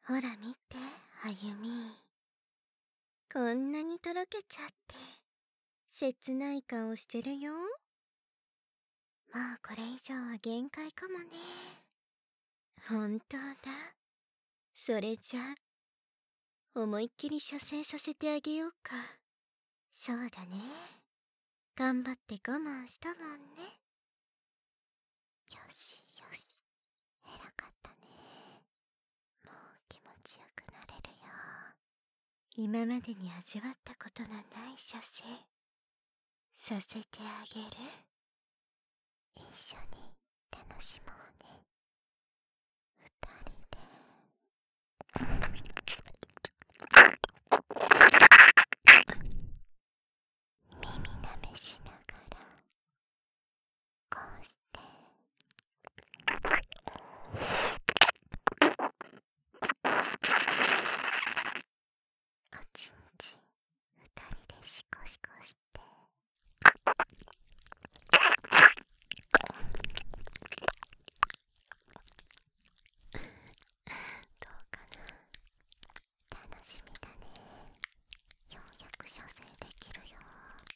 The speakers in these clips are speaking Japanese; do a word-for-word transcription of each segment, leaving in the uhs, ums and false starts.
ほら見て、あゆみ。こんなにとろけちゃって、切ない顔してるよ。もうこれ以上は限界かもね。本当だ。それじゃあ、思いっきり射精させてあげようか。そうだね。頑張って我慢したもんね。よしよし。偉かったね。もう気持ちよくなれるよ。今までに味わったことのない射精させてあげる。一緒に楽しもうね。二人で。耳舐めしながらこうしておちんちん二人でシコシコしてどうかな。楽しみだね。ようやく射精できるよ。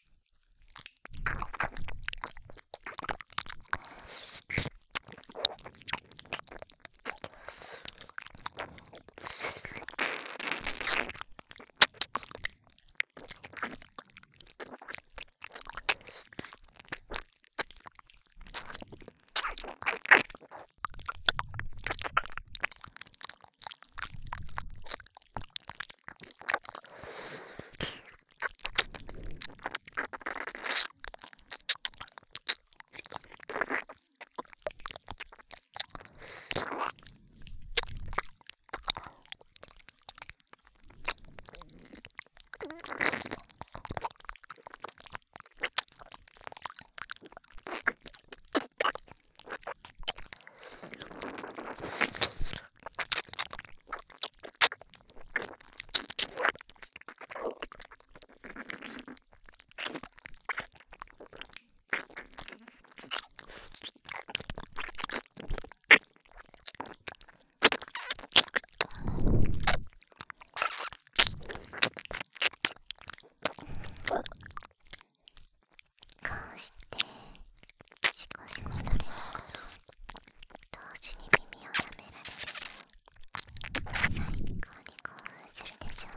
こうしてシコシコされるから同時に耳を舐められる。最高に興奮するでしょ。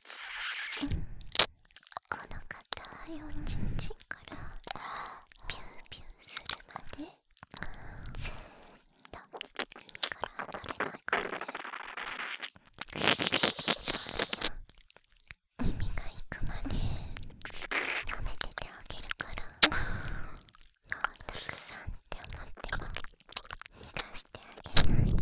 この硬いおちんちんからピューピューするまでずーっと耳から離れないからね。君が行くまで舐めててあげるから、もうたくさんって思っても逃がしてあげないよ。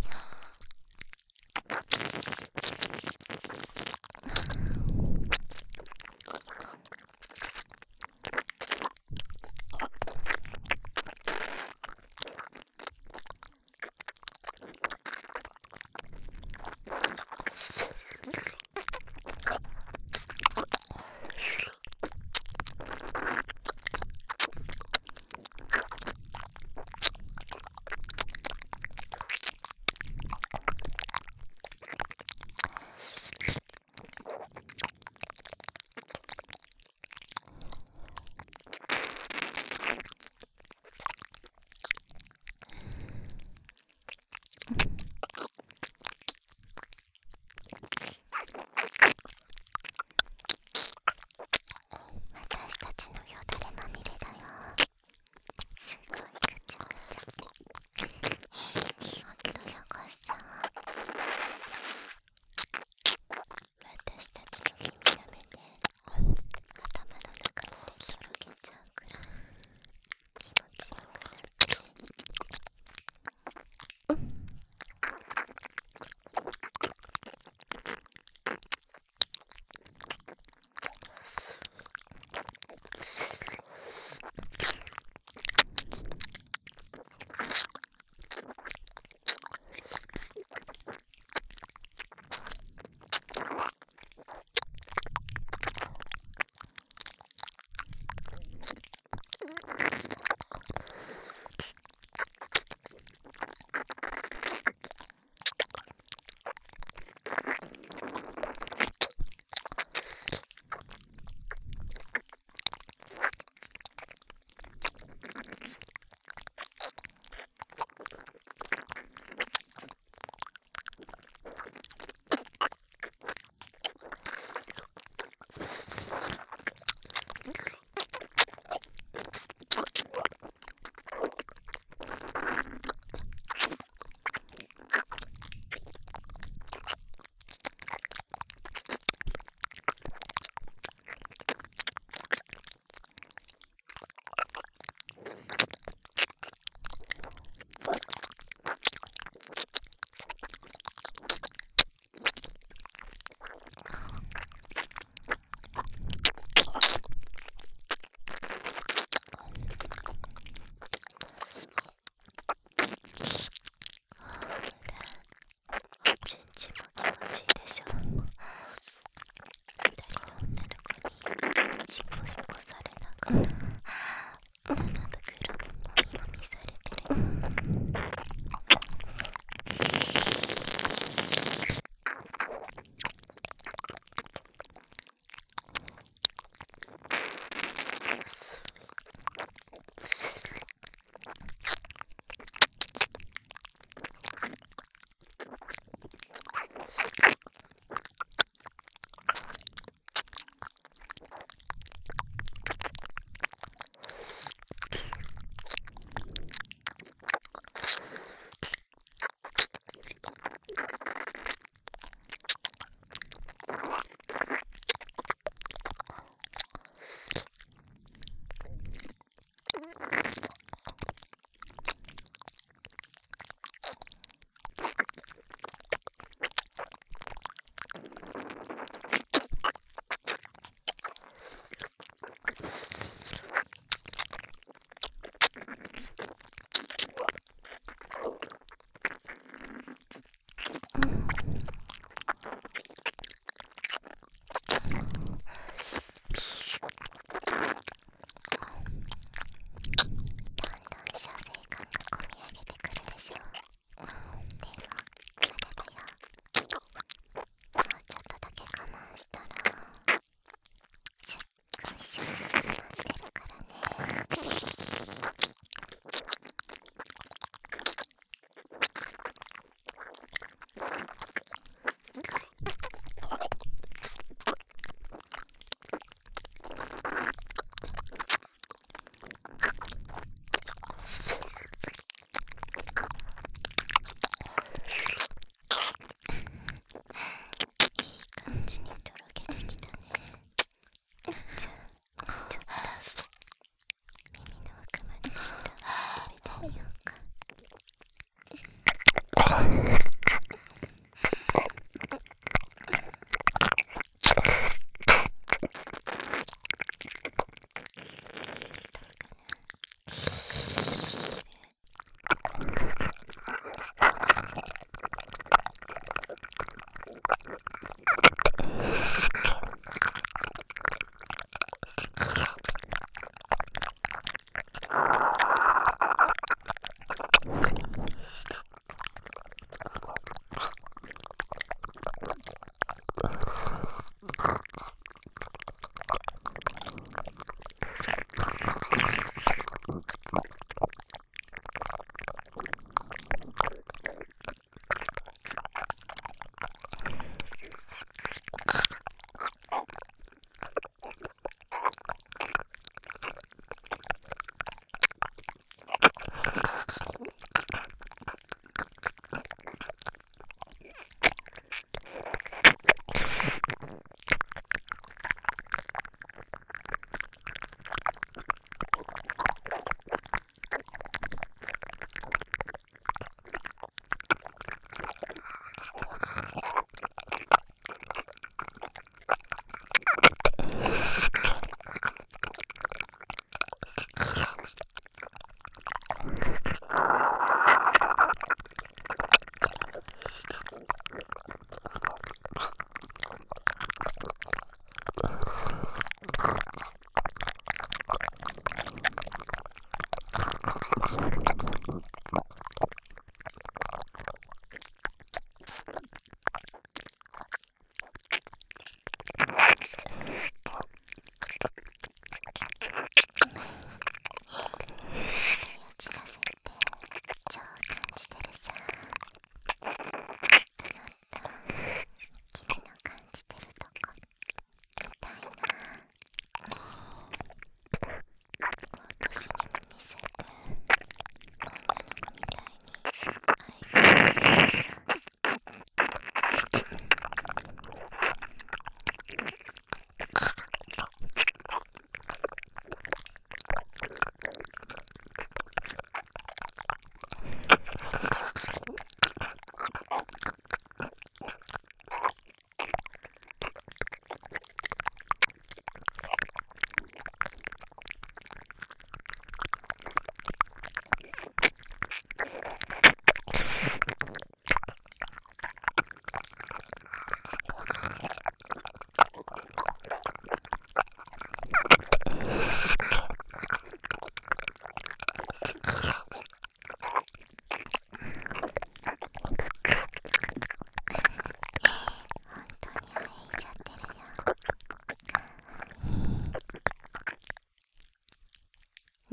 ママ袋ももみされてる。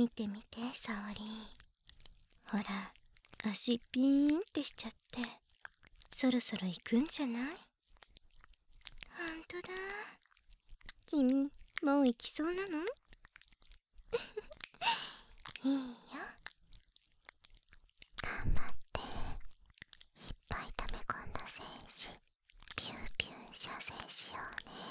見てみて沙織。ほら、足ピーンってしちゃってそろそろ行くんじゃない？ほんとだ。君もう行きそうなの？いいよ。頑張って。いっぱい溜め込んだ精子ピューピュー射精しようね。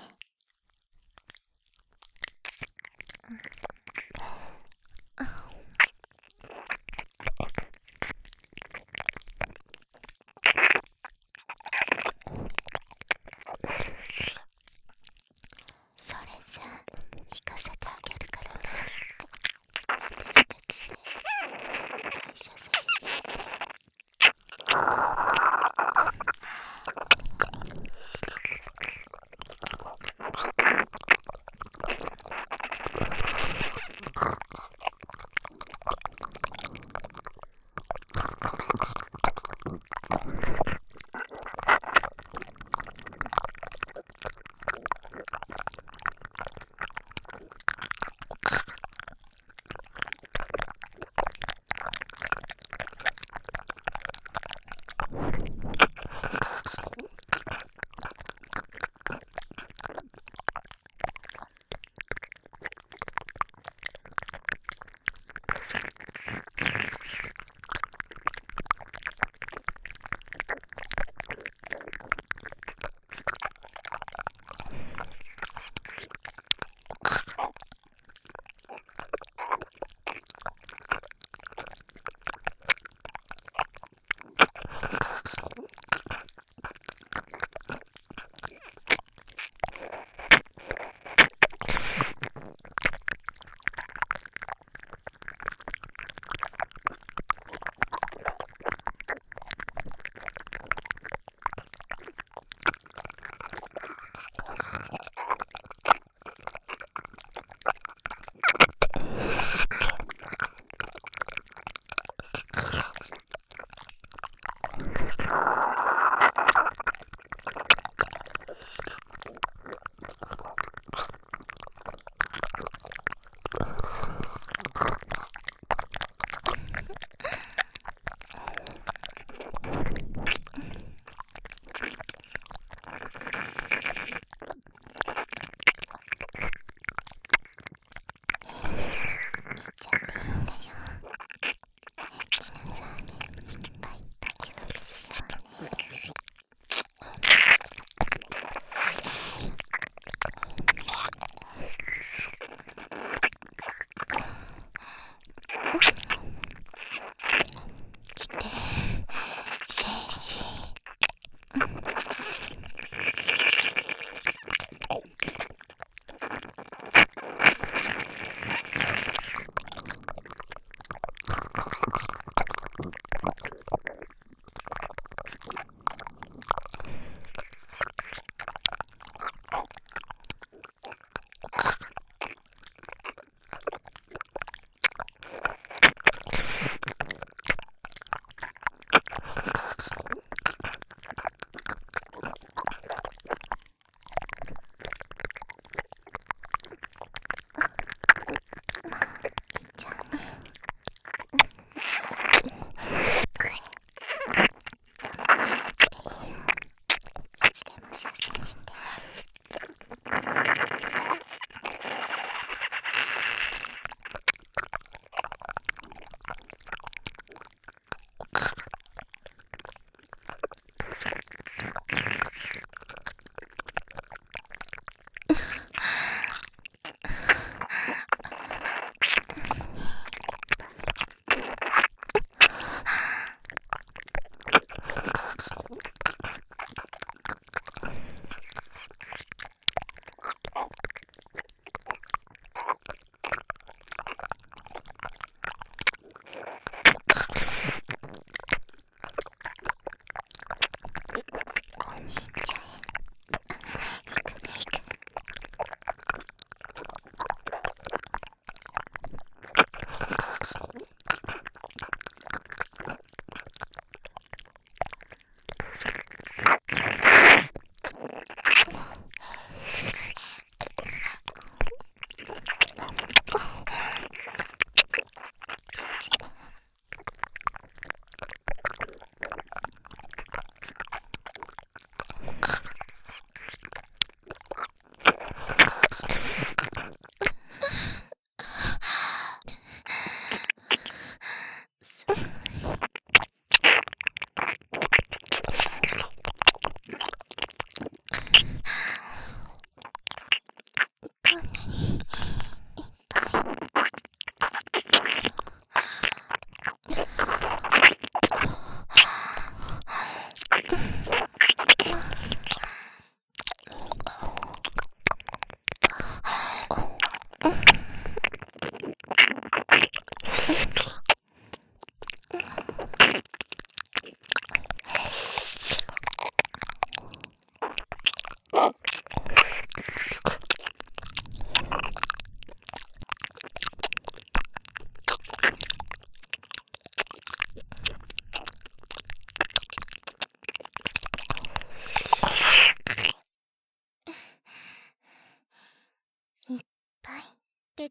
それじゃ行かせてあげるからね。私たちで射精しちゃって。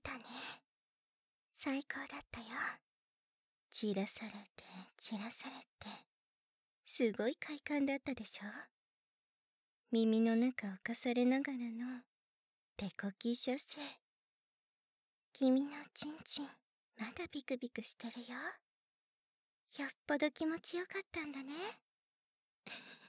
たね。最高だったよ。散らされて散らされて、すごい快感だったでしょ。耳の中をかされながらの手こき射精。君のチンチンまだビクビクしてるよ。よっぽど気持ちよかったんだね。